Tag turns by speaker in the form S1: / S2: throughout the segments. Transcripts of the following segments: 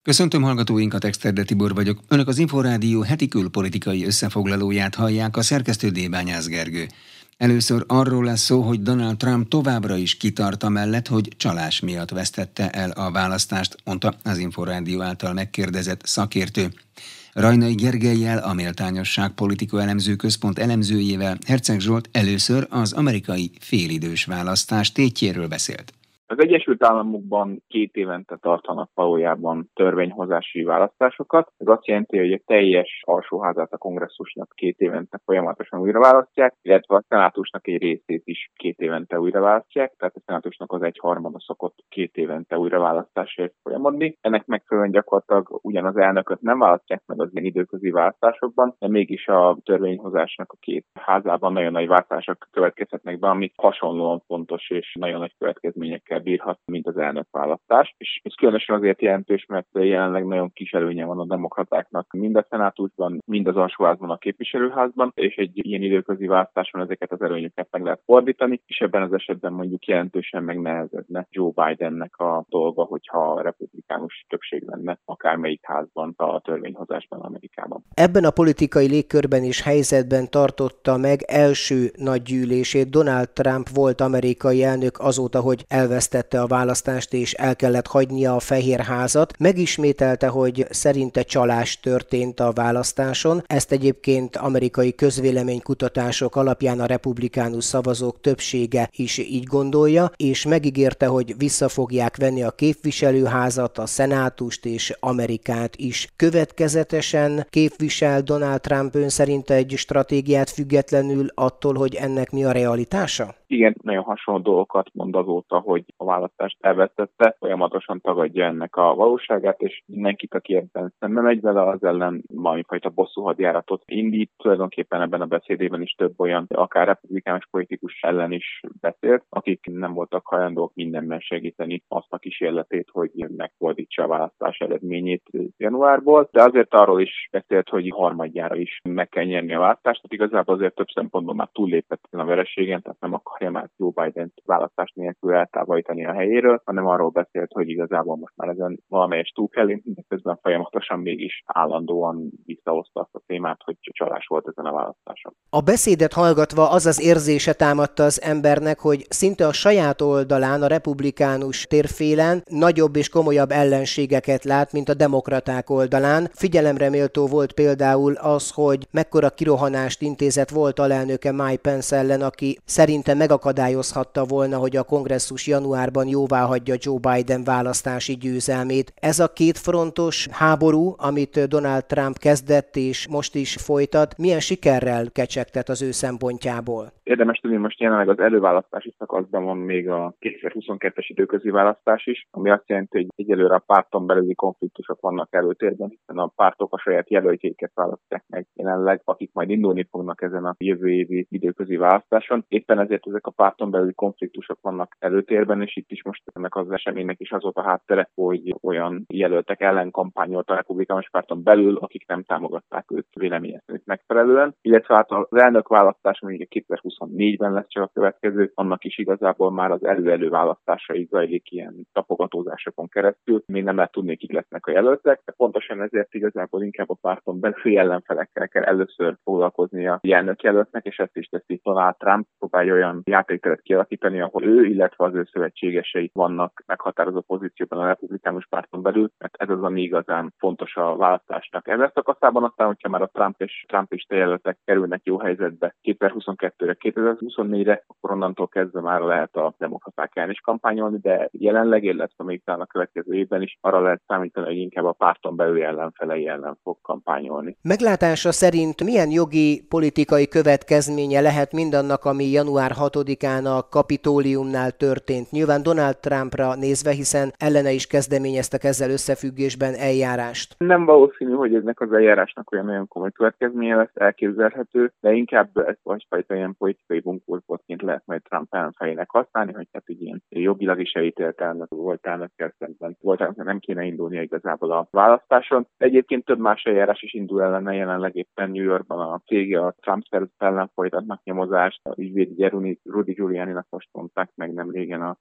S1: Köszöntöm hallgatóinkat, Exterde Tibor vagyok. Önök az Inforádió heti külpolitikai összefoglalóját hallják, a szerkesztő Débányász Gergő. Először arról lesz szó, hogy Donald Trump továbbra is kitart amellett, hogy csalás miatt vesztette el a választást, mondta az Inforádió által megkérdezett szakértő. Rajnai Gergellyel, a Méltányosság Politika Elemző Központ elemzőjével Herceg Zsolt először az amerikai félidős választás tétjéről beszélt.
S2: Az Egyesült Államokban 2 évente tartanak valójában törvényhozási választásokat. Ez azt jelenti, hogy a teljes alsóházát a kongresszusnak 2 évente folyamatosan újra választják, illetve a szenátusnak egy részét is 2 évente újra választják, tehát a szenátusnak az 1/3 szokott 2 évente újra választásért folyamodni. Ennek megfelelően gyakorlatilag ugyanaz elnököt nem választják meg az ilyen időközi választásokban, de mégis a törvényhozásnak a 2 házában nagyon nagy változások következhetnek be, ami hasonlóan fontos és nagyon nagy következményekkel bírhat, mint az elnökválasztás. És ez különösen azért jelentős, mert jelenleg nagyon kis előnye van a demokratáknak mind a szenátusban, mind az alsóházban, a képviselőházban, és egy ilyen időközi választáson ezeket az előnyöket meg lehet fordítani, és ebben az esetben mondjuk jelentősen megnehezedne Joe Bidennek a dolga, hogyha republikánus többség lenne akármelyik házban a törvényhozásban Amerikában.
S3: Ebben a politikai légkörben és helyzetben tartotta meg első nagy gyűlését Donald Trump volt amerikai elnök azóta, hogy elvesztette a választást és el kellett hagynia a Fehérházat. Megismételte, hogy szerinte csalás történt a választáson. Ezt egyébként amerikai közvéleménykutatások alapján a republikánus szavazók többsége is így gondolja, és megígérte, hogy vissza fogják venni a képviselőházat, a szenátust és Amerikát is. Következetesen képvisel Donald Trump ön szerint egy stratégiát függetlenül attól, hogy ennek mi a realitása?
S2: Igen, nagyon hasonló dolgokat mond azóta, hogy a választást elvesztette, folyamatosan tagadja ennek a valóságát, és mindenkit, aki ebben szembe megy vele, az ellen valamifajta bosszúhadjáratot indít. Tulajdonképpen ebben a beszédében is több olyan, akár republikánus politikus ellen is beszélt, akik nem voltak hajlandók mindenben segíteni azt a kísérletét, hogy megfordítsa a választás eredményét januárból, de azért arról is beszélt, hogy harmadjára is meg kell nyerni a választást, tehát igazából azért több szempontból már túllépett a vereségen, tehát nem akarja már Joe Bident választás nélkül eltávolítani a helyéről, hanem arról beszélt, hogy igazából most már ezen valamelyest túl kell lépni, de közben folyamatosan mégis állandóan visszahozta azt a témát, hogy csalás volt ezen a választáson.
S3: A beszédet hallgatva az az érzése támadta az embernek, hogy szinte a saját oldalán, a republikánus térfélen nagyobb és komolyabb ellenségeket lát, mint a demokraták oldalán. Figyelemre méltó volt például az, hogy mekkora kirohanást intézett volt alelnöke Mike Pence ellen, aki szerinte megakadályozhatta volna, hogy a kongresszus januárban jóváhagyja Joe Biden választási győzelmét. Ez a kétfrontos háború, amit Donald Trump kezdett és most is folytat, milyen sikerrel kecsegtet az ő szempontjából?
S2: Érdemes tudni, most jelenleg az előválasztási szakaszban van még a 2022-es időközi választás is, ami azt jelenti, hogy egyelőre a párton belüli konfliktusok vannak előtérben, hiszen a pártok a saját jelöltjeiket választják meg jelenleg, akik majd indulni fognak ezen a jövő évi időközi választáson. Éppen ezért ezek a párton belüli konfliktusok vannak előtérben, és itt is most ennek az eseménynek is az volt a háttere, hogy olyan jelöltek ellen kampányolt a republikánus párton belül, akik nem támogatták őt véleménye szerint megfelelően, illetve hát az elnökválasztás, mondjuk 2024-ben lesz csak a következő, annak is igazából már az elő választásaig zajlik ilyen tapogatózásokon keresztül, még nem lehet tudni, kik lesznek a jelöltek, de pontosan ezért igazából inkább a párton belüli ellenfelekkel kell először foglalkozni a elnökjelöltnek, és ezt is teszi Donald Trump, próbálja olyan játékteret kialakítani, ahol ő, illetve az ő szövetségesei vannak meghatározó pozícióban a republikánus párton belül, mert ez az, ami igazán fontos a választásnak. Ebben szakaszában aztán, hogyha már a Trump és trumpista jelöltek kerülnek jó helyzetbe 2022-re, 2024-re, akkor onnantól kezdve már lehet a demokraták ellen is kampányolni, de jelenleg, illetve még talán a következő évben is arra lehet számítani, hogy inkább a párton belüli ellenfelei ellen fog kampányolni.
S3: Meglátása szerint milyen jogi, politikai következménye lehet mindannak, ami január 6-án a Kapitóliumnál történt? Nyilván Donald Trumpra nézve, hiszen ellene is kezdeményeztek ezzel összefüggésben eljárást.
S2: Nem valószínű, hogy ennek az eljárásnak olyan nagyon komoly következménye lesz, elképzelhető, de inkább ezt egyfajta ilyen politikai bunkózbotként lehet majd Trump ellenfelének használni, hogy hát egy ilyen jogilag is elítélt volt elnökkel szemben. Nem kéne indulnia igazából a választáson. Egyébként több más eljárás is indul ellene, jelenleg éppen New Yorkban a cége a Trump szervezet ellen folytatnak nyomozást, a ügyvédje Rudy Giulianinak most mondták meg nem régen a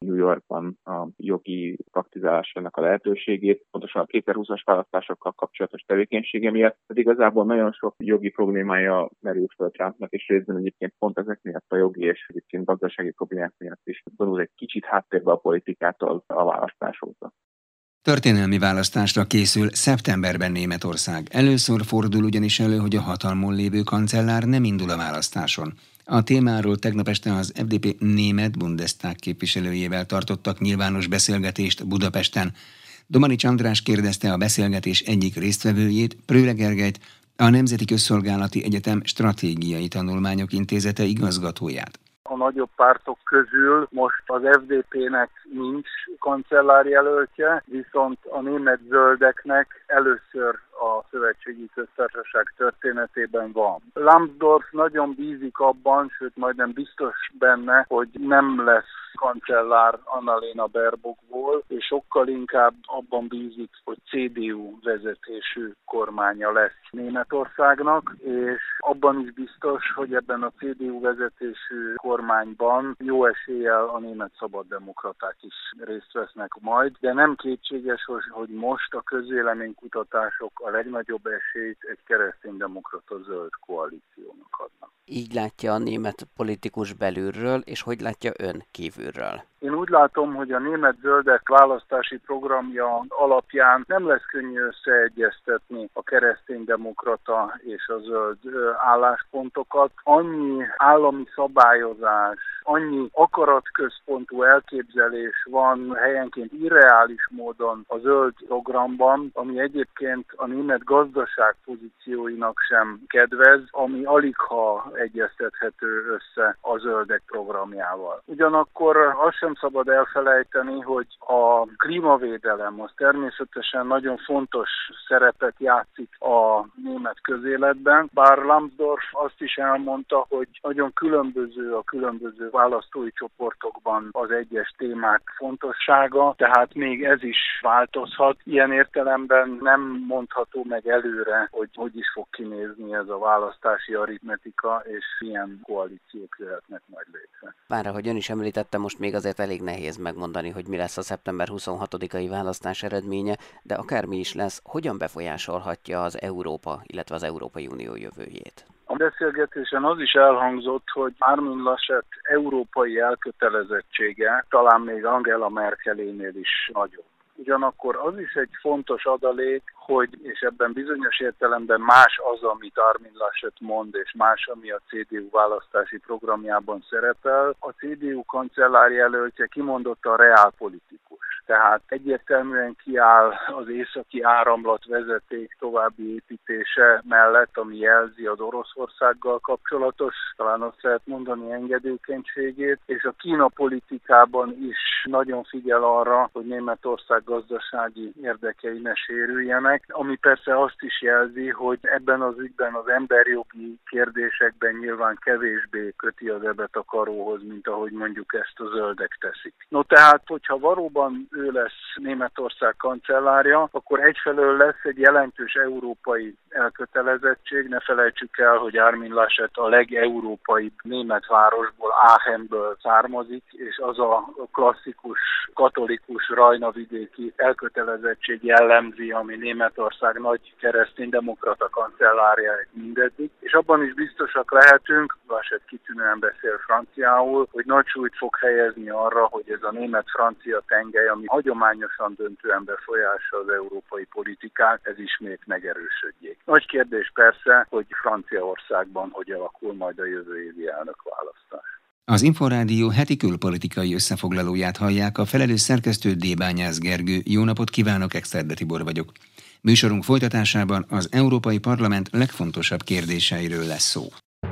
S2: New Yorkban a jogi praktizálásának a lehetőségét, pontosan a 2020-as választásokkal kapcsolatos tevékenysége miatt, pedig igazából nagyon sok jogi problémája merül föl Trumpnak, és részben egyébként pont ezek miatt a jogi és egyébként gazdasági problémák miatt is vonul egy kicsit háttérbe a politikától a választás óta.
S1: Történelmi választásra készül szeptemberben Németország. Először fordul ugyanis elő, hogy a hatalmon lévő kancellár nem indul a választáson. A témáról tegnap este az FDP német Bundestag képviselőjével tartottak nyilvános beszélgetést Budapesten. Domanics András kérdezte a beszélgetés egyik résztvevőjét, Prőle Gergelyt, a Nemzeti Közszolgálati Egyetem Stratégiai Tanulmányok Intézete igazgatóját.
S4: A nagyobb pártok közül most az FDP-nek nincs kancellárjelöltje, viszont a német zöldeknek először a szövetségi köztársaság történetében van. Lambsdorff nagyon bízik abban, sőt majdnem biztos benne, hogy nem lesz kancellár Annalena Baerbockból, és sokkal inkább abban bízik, hogy CDU vezetésű kormánya lesz Németországnak, és abban is biztos, hogy ebben a CDU vezetésű kormányban jó eséllyel a német szabaddemokraták is részt vesznek majd, de nem kétséges, hogy most a közvéleménykutatások a legnagyobb esélyt egy kereszténydemokrata zöld koalíciónak adnak.
S5: Így látja a német politikus belülről, és hogy látja ön kívülről?
S4: Én úgy látom, hogy a német zöldek választási programja alapján nem lesz könnyű összeegyeztetni a kereszténydemokrata és a zöld álláspontokat. Annyi állami szabályozás, annyi akaratközpontú elképzelés van helyenként irreális módon a zöld programban, ami egyébként a német gazdaság pozícióinak sem kedvez, ami aligha egyeztethető össze a zöldek programjával. Ugyanakkor azt sem szabad elfelejteni, hogy a klímavédelem az természetesen nagyon fontos szerepet játszik a német közéletben, bár Lambsdorff azt is elmondta, hogy nagyon különböző a különböző választói csoportokban az egyes témák fontossága, tehát még ez is változhat. Ilyen értelemben nem mondható meg előre, hogy is fog kinézni ez a választási aritmetika, és milyen koalíciók jöhetnek majd létre.
S5: Bár ahogy ön is említette, most még azért elég nehéz megmondani, hogy mi lesz a szeptember 26-ai választás eredménye, de akármi is lesz, hogyan befolyásolhatja az Európa, illetve az Európai Unió jövőjét?
S4: A beszélgetésen az is elhangzott, hogy Armin Laschet európai elkötelezettsége talán még Angela Merkelénél is nagyobb. Ugyanakkor az is egy fontos adalék, hogy, és ebben bizonyos értelemben más az, amit Armin Laschet mond, és más, ami a CDU választási programjában szerepel. A CDU kancellárjelöltje kimondottan reálpolitikus. Tehát egyértelműen kiáll az északi áramlat vezeték további építése mellett, ami jelzi az Oroszországgal kapcsolatos, talán azt lehet mondani, engedékenységét, és a Kína politikában is nagyon figyel arra, hogy Németország gazdasági érdekei ne sérüljenek, ami persze azt is jelzi, hogy ebben az ügyben az emberjogi kérdésekben nyilván kevésbé köti az ebet a karóhoz, mint ahogy mondjuk ezt a zöldek teszik. No tehát, hogyha valóban ő lesz Németország kancellárja, akkor egyfelől lesz egy jelentős európai elkötelezettség. Ne felejtsük el, hogy Armin Laschet a legeurópaibb német városból, Aachenből származik, és az a klasszikus katolikus rajnavidéki elkötelezettség jellemzi, ami Németország nagy kereszténydemokrata kancellárja mindeddig. És abban is biztosak lehetünk, Laschet kitűnően beszél franciául, hogy nagy súlyt fog helyezni arra, hogy ez a német-francia tengely, ami hagyományosan döntően befolyásolja az európai politikát, ez ismét megerősödjék. Nagy kérdés persze, hogy Franciaországban hogy alakul majd a jövő évi elnökválasztás.
S1: Az Inforádió heti külpolitikai összefoglalóját hallják, a felelős szerkesztő Bányász Gergő. Jó napot kívánok, Exterde Tibor vagyok. Műsorunk folytatásában az Európai Parlament legfontosabb kérdéseiről lesz szó.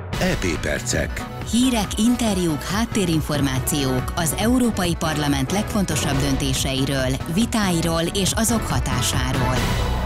S6: EP percek.
S7: Hírek, interjúk, háttérinformációk az Európai Parlament legfontosabb döntéseiről, vitáiról és azok hatásáról.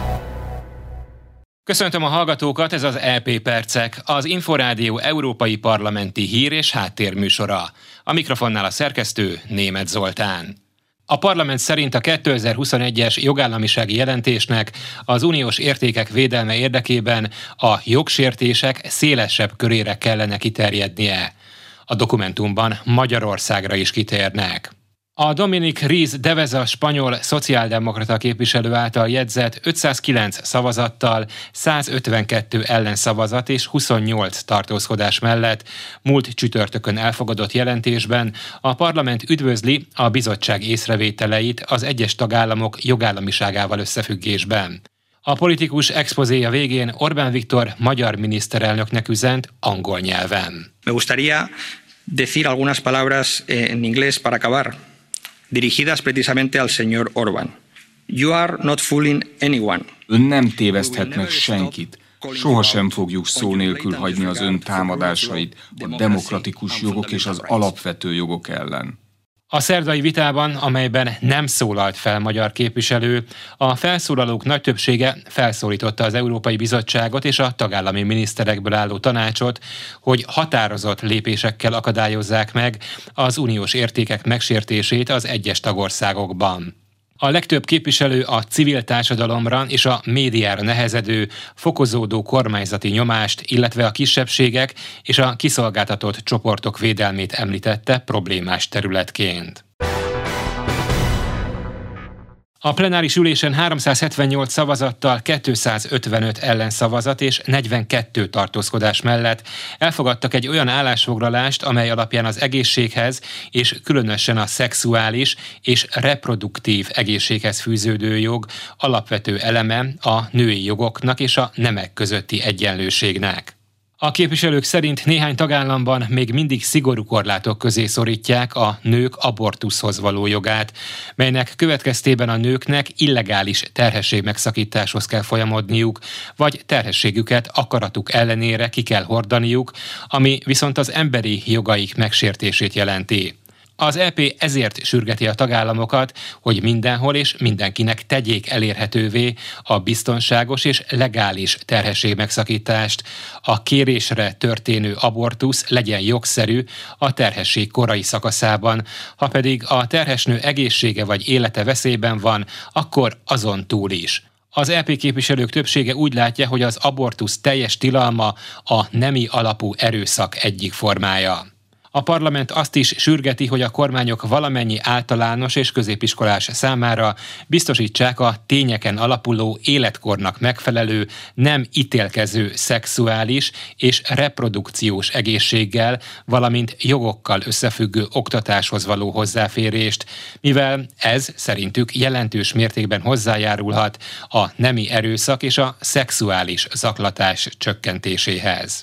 S8: Köszöntöm a hallgatókat, ez az EP percek, az Inforádió európai parlamenti hír- és háttérműsora. A mikrofonnál a szerkesztő Németh Zoltán. A parlament szerint a 2021-es jogállamisági jelentésnek az uniós értékek védelme érdekében a jogsértések szélesebb körére kellene kiterjednie. A dokumentumban Magyarországra is kitérnek. A Dominic Riz de Veza spanyol szociáldemokrata képviselő által jegyzett 509 szavazattal, 152 ellenszavazat és 28 tartózkodás mellett múlt csütörtökön elfogadott jelentésben a parlament üdvözli a bizottság észrevételeit az egyes tagállamok jogállamiságával összefüggésben. A politikus expozéja végén Orbán Viktor magyar miniszterelnöknek üzent angol nyelven.
S9: Me gustaría decir algunas palabras en inglés para acabar, dirigidas precisamente al señor Orbán. You are not fooling anyone.
S10: Ön nem téveszthet meg senkit. Sohasem fogjuk szó nélkül hagyni az ön támadásait a demokratikus jogok és az alapvető jogok ellen.
S8: A szerdai vitában, amelyben nem szólalt fel magyar képviselő, a felszólalók nagy többsége felszólította az Európai Bizottságot és a tagállami miniszterekből álló tanácsot, hogy határozott lépésekkel akadályozzák meg az uniós értékek megsértését az egyes tagországokban. A legtöbb képviselő a civil társadalomra és a médiára nehezedő, fokozódó kormányzati nyomást, illetve a kisebbségek és a kiszolgáltatott csoportok védelmét említette problémás területként. A plenáris ülésen 378 szavazattal, 255 ellenszavazat és 42 tartózkodás mellett elfogadtak egy olyan állásfoglalást, amely alapján az egészséghez és különösen a szexuális és reproduktív egészséghez fűződő jog alapvető eleme a női jogoknak és a nemek közötti egyenlőségnek. A képviselők szerint néhány tagállamban még mindig szigorú korlátok közé szorítják a nők abortuszhoz való jogát, melynek következtében a nőknek illegális terhességmegszakításhoz kell folyamodniuk, vagy terhességüket akaratuk ellenére ki kell hordaniuk, ami viszont az emberi jogaik megsértését jelenti. Az EP ezért sürgeti a tagállamokat, hogy mindenhol és mindenkinek tegyék elérhetővé a biztonságos és legális terhességmegszakítást. A kérésre történő abortusz legyen jogszerű a terhesség korai szakaszában, ha pedig a terhesnő egészsége vagy élete veszélyben van, akkor azon túl is. Az EP képviselők többsége úgy látja, hogy az abortusz teljes tilalma a nemi alapú erőszak egyik formája. A parlament azt is sürgeti, hogy a kormányok valamennyi általános és középiskolás számára biztosítsák a tényeken alapuló életkornak megfelelő, nem ítélkező szexuális és reprodukciós egészséggel, valamint jogokkal összefüggő oktatáshoz való hozzáférést, mivel ez szerintük jelentős mértékben hozzájárulhat a nemi erőszak és a szexuális zaklatás csökkentéséhez.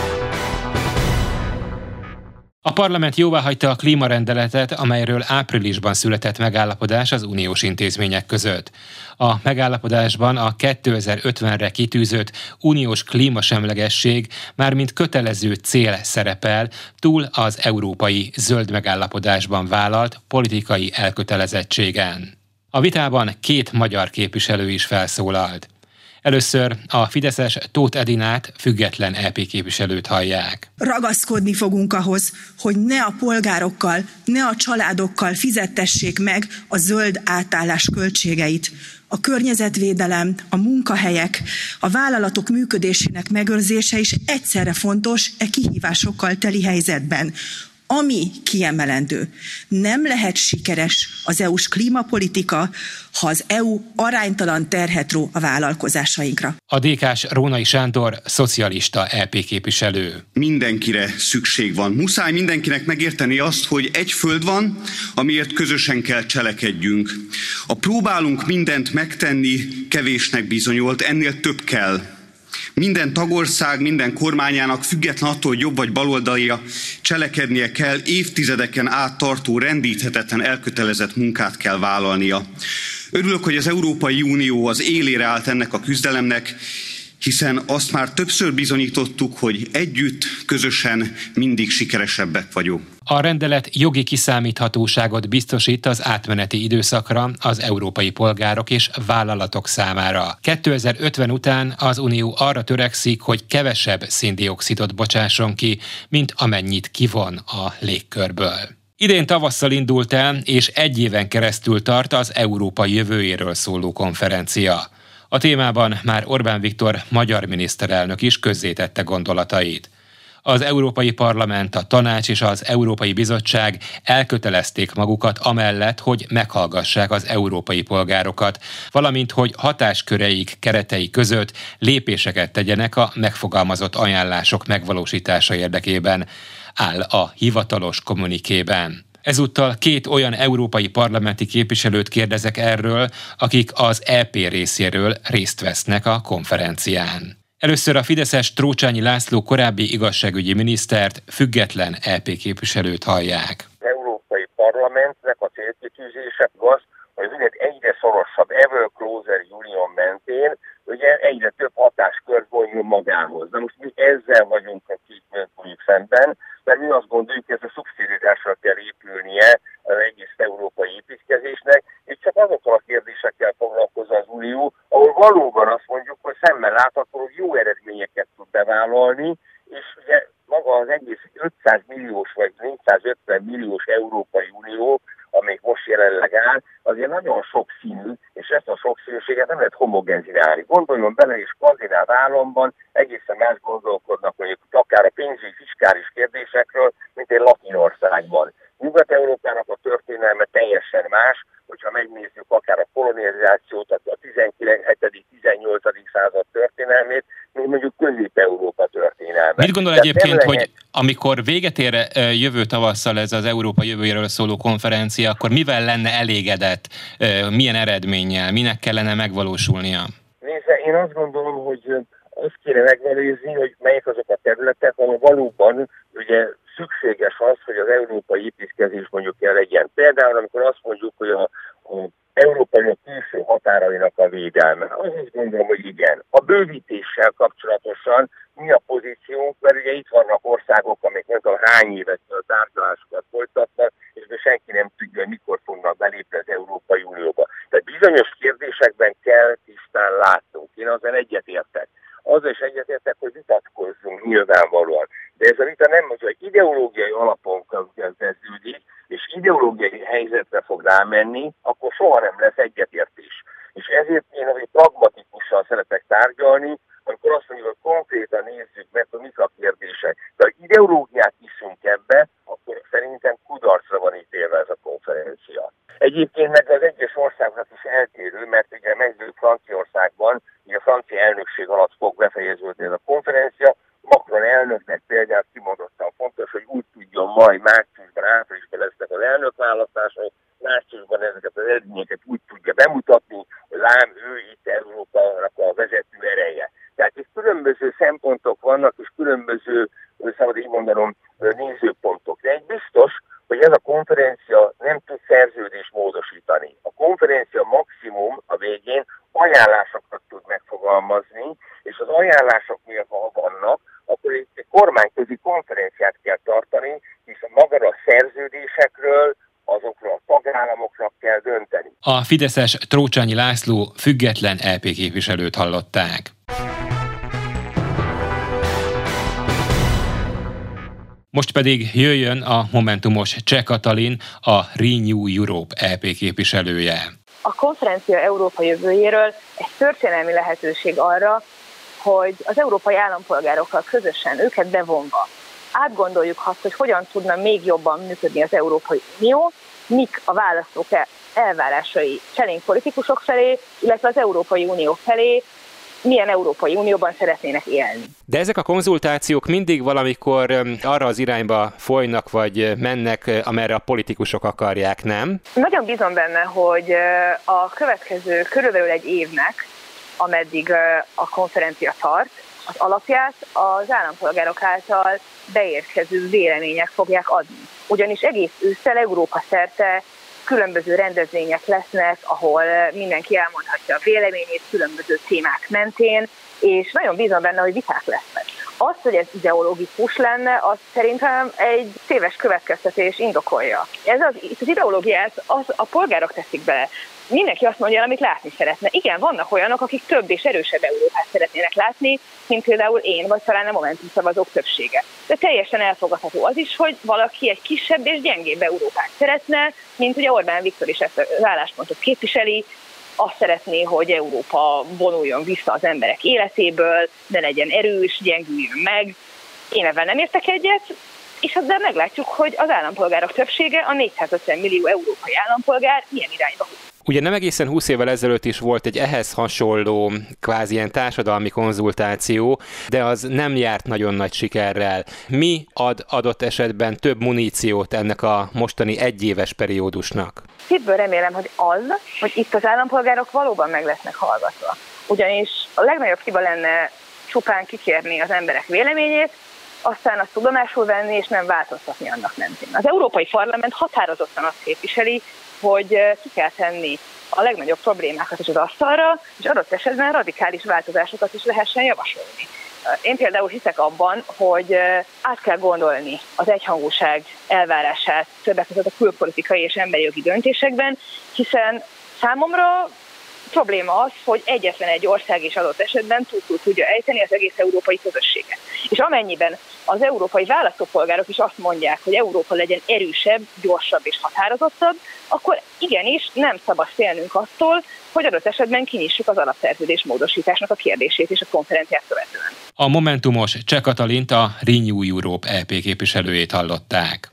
S8: A parlament jóváhagyta a klímarendeletet, amelyről áprilisban született megállapodás az uniós intézmények között. A megállapodásban a 2050-re kitűzött uniós klímasemlegesség mármint kötelező cél szerepel, túl az európai zöld megállapodásban vállalt politikai elkötelezettségen. A vitában 2 magyar képviselő is felszólalt. Először a fideszes Tóth Edinát, független EP képviselőt hallják.
S11: Ragaszkodni fogunk ahhoz, hogy ne a polgárokkal, ne a családokkal fizettessék meg a zöld átállás költségeit. A környezetvédelem, a munkahelyek, a vállalatok működésének megőrzése is egyszerre fontos e kihívásokkal teli helyzetben. Ami kiemelendő, nem lehet sikeres az EU-s klímapolitika, ha az EU aránytalan terhet ró a vállalkozásainkra.
S8: A DK-s Rónai Sándor, szocialista EP képviselő.
S12: Mindenkire szükség van. Muszáj mindenkinek megérteni azt, hogy egy föld van, amiért közösen kell cselekedjünk. A próbálunk mindent megtenni, kevésnek bizonyult, ennél több kell. Minden tagország, minden kormányának független attól, hogy jobb vagy baloldalira cselekednie kell, évtizedeken át tartó, rendíthetetlen, elkötelezett munkát kell vállalnia. Örülök, hogy az Európai Unió az élére állt ennek a küzdelemnek, hiszen azt már többször bizonyítottuk, hogy együtt, közösen mindig sikeresebbek vagyunk.
S8: A rendelet jogi kiszámíthatóságot biztosít az átmeneti időszakra az európai polgárok és vállalatok számára. 2050 után az Unió arra törekszik, hogy kevesebb széndioxidot bocsásson ki, mint amennyit kivon a légkörből. Idén tavasszal indult el, és 1 éven keresztül tart az Európa jövőjéről szóló konferencia. A témában már Orbán Viktor magyar miniszterelnök is közzétette gondolatait. Az Európai Parlament, a Tanács és az Európai Bizottság elkötelezték magukat amellett, hogy meghallgassák az európai polgárokat, valamint hogy hatásköreik keretei között lépéseket tegyenek a megfogalmazott ajánlások megvalósítása érdekében, áll a hivatalos kommunikében. Ezúttal 2 olyan európai parlamenti képviselőt kérdezek erről, akik az EP részéről részt vesznek a konferencián. Először a fideszes Trócsányi László korábbi igazságügyi minisztert, független EP képviselőt hallják.
S13: Az Európai Parlamentnek a célkitűzése az, hogy egyre szorosabb, ever closer union mentén ugye egyre több hatáskört vonjon magához. De most mi ezzel vagyunk a mondjuk szemben, mert mi azt gondoljuk, hogy ez a szubszidiaritásra kell épülnie az egész európai építkezésnek, és csak azokkal a kérdésekkel foglalkozza az Unió, ahol valóban azt mondjuk, hogy szemmel látható, hogy jó eredményeket tud bevállalni, és ugye maga az egész 500 milliós vagy 450 milliós Európai Unió, amelyik most jelenleg áll, azért nagyon sokszínű, és ezt a sokszínűséget nem lehet homogenizálni. Gondoljon bele, és skandináv államban egészen más gondolkodnak, mondjuk akár a pénzügyi fiskális kérdésekről, mint egy Latinországban. Nyugat-Európának a történelme teljesen más, hogyha megnézzük akár a kolonizációt, tehát a 19.-18. század történelmét, mint mondjuk Közép-Európa történelme.
S8: Mit gondol egyébként, hogy amikor véget ér jövő tavasszal ez az Európa jövőjéről szóló konferencia, akkor mivel lenne elégedett, milyen eredménnyel, minek kellene megvalósulnia?
S13: Nézze, én azt gondolom, hogy azt kéne megvalósítani, hogy melyek azok a területek, ahol valóban ugye szükséges az, hogy az európai építkezés mondjuk el legyen. Például, amikor azt mondjuk, hogy a európai külső határainak a védelme. Azt gondolom, hogy igen. A bővítéssel kapcsolatosan mi a pozíciónk, mert ugye itt vannak országok, amik nem tudom hány évet a tárgyalásokat folytatnak, és senki nem tudja, hogy mikor fognak belépni az Európai Unióba. Tehát bizonyos kérdésekben kell tisztán látnunk. Én azzal egyetértek. Azzal is egyetértek, hogy vitatkozzunk nyilvánvalóan. De ez a vita nem az, hogy ideológiai alapon kezdődik, és ideológiai helyzetre fog rámenni, akkor soha nem lesz egyetértés. És ezért én azért pragmatikusan szeretek tárgyalni, amikor azt mondjuk, hogy konkrétan nézzük meg, hogy mik a kérdések. De ha ideológiát iszunk ebbe, akkor szerintem kudarcra van ítélve ez a konferencia. Egyébként meg az egyes országok is eltérő, mert ugye megnézzük Franciaországban, ugye a francia elnökség alatt fog befejeződni ez a konferencia. Macron elnöknek például kimondottan fontos, hogy úgy tudjon majd márciusban, áprilisban lesznek az elnökválasztások, márciusban ezeket az eredményeket úgy tudja bemutatni, hogy lám ő itt Európának a vezető ereje. Tehát itt különböző szempontok vannak, és különböző, szabad így mondanom, nézőpontok. De egy biztos, hogy ez a konferencia nem tud szerződést módosítani. A konferencia maximum a végén ajánlásokat tud megfogalmazni, és az ajánlások miatt, ha vannak, akkor egy kormányközi konferenciát kell tartani, hiszen magára a szerződésekről, azokról a tagállamoknak kell dönteni.
S8: A fideszes Trócsányi László független EP képviselőt hallották. Most pedig jöjjön a momentumos Cseh Katalin, a Renew Europe EP képviselője.
S14: A konferencia Európa jövőjéről egy történelmi lehetőség arra, hogy az európai állampolgárokkal közösen, őket bevonva átgondoljuk azt, hogy hogyan tudna még jobban működni az Európai Unió, mik a választók elvárásai cselénk politikusok felé, illetve az Európai Unió felé, milyen Európai Unióban szeretnének élni.
S8: De ezek a konzultációk mindig valamikor arra az irányba folynak, vagy mennek, amerre a politikusok akarják, nem?
S14: Nagyon bízom benne, hogy a következő körülbelül egy évnek, ameddig a konferencia tart, az alapját az állampolgárok által beérkező vélemények fogják adni. Ugyanis egész ősszel Európa szerte különböző rendezvények lesznek, ahol mindenki elmondhatja a véleményét különböző témák mentén, és nagyon bízom benne, hogy viták lesznek. Az, hogy ez ideológikus lenne, az szerintem egy téves következtetés indokolja. Itt az ideológiát a polgárok teszik bele. Mindenki azt mondja, amit látni szeretne. Igen, vannak olyanok, akik több és erősebb Európát szeretnének látni, mint például én, vagy talán a Momentum szavazók többsége. De teljesen elfogadható az is, hogy valaki egy kisebb és gyengébb Európát szeretne, mint ugye Orbán Viktor is ezt az álláspontot képviseli, azt szeretné, hogy Európa vonuljon vissza az emberek életéből, de legyen erős, gyengüljön meg. Én ebben nem értek egyet, és ezzel meglátjuk, hogy az állampolgárok többsége, a 450 millió európai állampolgár milyen irányba húz.
S8: Ugye nem egészen 20 évvel ezelőtt is volt egy ehhez hasonló kvázi ilyen társadalmi konzultáció, de az nem járt nagyon nagy sikerrel. Mi ad adott esetben több muníciót ennek a mostani egyéves periódusnak?
S14: Szívből remélem, hogy itt az állampolgárok valóban meg lesznek hallgatva. Ugyanis a legnagyobb hiba lenne csupán kikérni az emberek véleményét, aztán azt tudomásul venni és nem változtatni annak mentén. Az Európai Parlament határozottan azt képviseli, hogy ki kell tenni a legnagyobb problémákat is az asztalra, és adott esetben radikális változásokat is lehessen javasolni. Én például hiszek abban, hogy át kell gondolni az egyhangúság elvárását többek között a külpolitikai és emberi jogi döntésekben, hiszen számomra probléma az, hogy egyetlen egy ország is adott esetben túl tudja ejteni az egész európai közösséget. És amennyiben az európai választópolgárok is azt mondják, hogy Európa legyen erősebb, gyorsabb és határozottabb, akkor igenis nem szabad félnünk attól, hogy adott esetben kinyissuk az alapszerződés módosításnak a kérdését és a konferenciát követően.
S8: A momentumos Cseh Katalint, a Renew Europe EP képviselőjét hallották.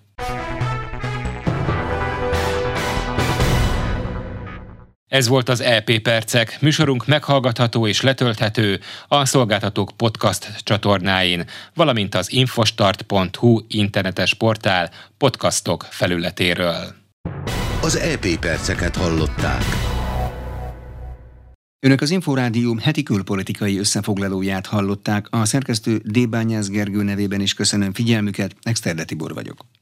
S8: Ez volt az EP Percek. Műsorunk meghallgatható és letölthető a Szolgáltatók podcast csatornáin, valamint az infostart.hu internetes portál podcastok felületéről.
S6: Az EP Perceket hallották.
S1: Önök az Inforádió heti külpolitikai összefoglalóját hallották, a szerkesztő D. Bányász Gergő nevében is köszönöm figyelmüket, Exterde Tibor vagyok.